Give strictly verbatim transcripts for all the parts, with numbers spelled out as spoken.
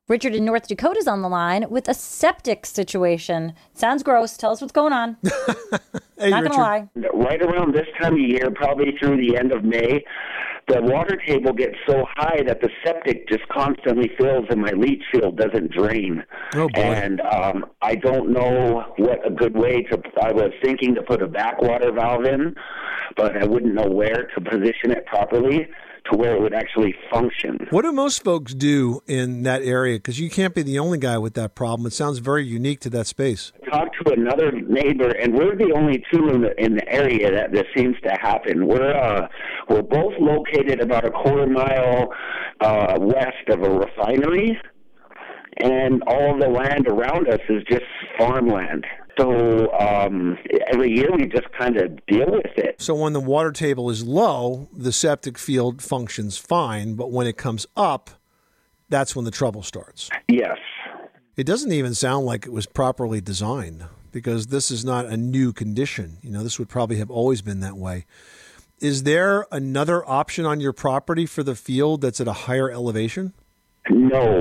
Richard in North Dakota is on the line with a septic situation. Sounds gross. Tell us what's going on. Hey, Not going to lie. Right around this time of year, probably through the end of May, the water table gets so high that the septic just constantly fills and my leach field doesn't drain. Oh, boy. And um, I don't know what a good way to, I was thinking to put a backwater valve in, but I wouldn't know where to position it properly to where it would actually function. What do most folks do in that area? Because you can't be the only guy with that problem. It sounds very unique to that space. I talked to another neighbor, and we're the only two in the, in the area that this seems to happen. We're uh, we're both located about a quarter mile uh, west of a refinery, and all of the land around us is just farmland. So um, every year we just kind of deal with it. So when the water table is low, the septic field functions fine, but when it comes up, that's when the trouble starts. Yes. It doesn't even sound like it was properly designed, because this is not a new condition. You know, this would probably have always been that way. Is there another option on your property for the field that's at a higher elevation? No.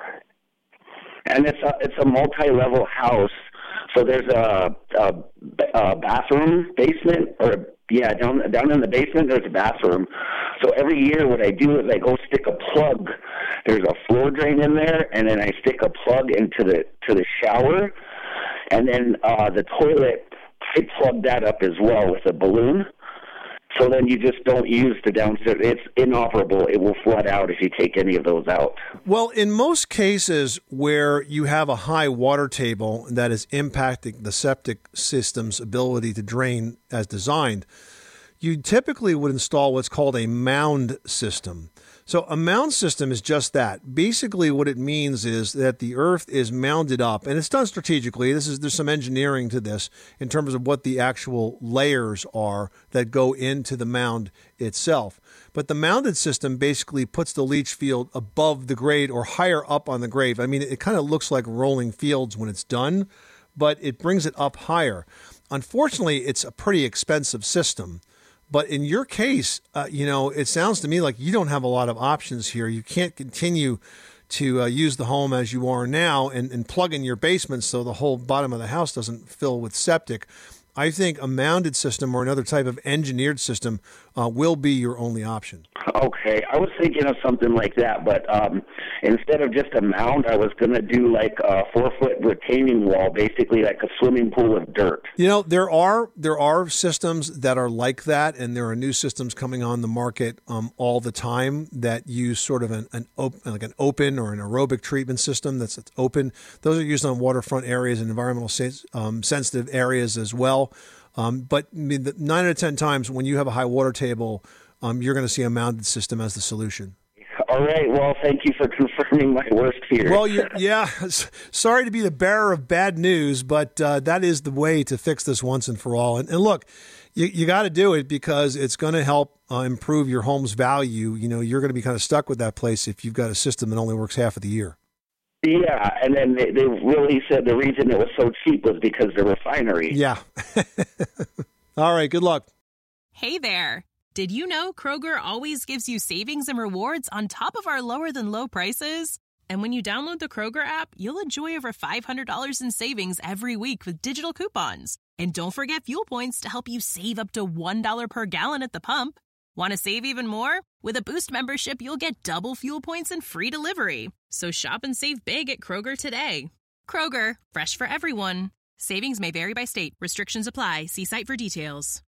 And it's a, it's a multi-level house. So there's a, a, a bathroom, basement, or yeah, down down in the basement there's a bathroom. So every year what I do is I go stick a plug. There's a floor drain in there, and then I stick a plug into the to the shower, and then uh, the toilet, I plug that up as well with a balloon. So then you just don't use the downstairs. It's inoperable. It will flood out if you take any of those out. Well, in most cases where you have a high water table that is impacting the septic system's ability to drain as designed, you typically would install what's called a mound system. So a mound system is just that. Basically what it means is that the earth is mounded up, and it's done strategically. This is there's some engineering to this in terms of what the actual layers are that go into the mound itself. But the mounded system basically puts the leach field above the grade or higher up on the grade. I mean, it kind of looks like rolling fields when it's done, but it brings it up higher. Unfortunately, it's a pretty expensive system. But in your case, uh, you know, it sounds to me like you don't have a lot of options here. You can't continue to uh, use the home as you are now and, and plug in your basement so the whole bottom of the house doesn't fill with septic. I think a mounded system or another type of engineered system uh, will be your only option. Okay, I was thinking of something like that, but um, instead of just a mound, I was going to do like a four-foot retaining wall, basically like a swimming pool of dirt. You know, there are there are systems that are like that, and there are new systems coming on the market um, all the time that use sort of an, an op- like an open or an aerobic treatment system that's, that's open. Those are used on waterfront areas and environmental sen- um, sensitive areas as well. Um, but I mean, the, nine out of ten times when you have a high water table, um, you're going to see a mounded system as the solution. All right. Well, thank you for confirming my worst fears. Well, you, yeah, sorry to be the bearer of bad news, but uh, that is the way to fix this once and for all. And, and look, you, you got to do it because it's going to help uh, improve your home's value. You know, you're going to be kind of stuck with that place if you've got a system that only works half of the year. Yeah, and then they, they really said the reason it was so cheap was because the refinery. Yeah. All right, good luck. Hey there. Did you know Kroger always gives you savings and rewards on top of our lower-than-low prices? And when you download the Kroger app, you'll enjoy over five hundred dollars in savings every week with digital coupons. And don't forget fuel points to help you save up to one dollar per gallon at the pump. Want to save even more? With a Boost membership, you'll get double fuel points and free delivery. So shop and save big at Kroger today. Kroger, fresh for everyone. Savings may vary by state. Restrictions apply. See site for details.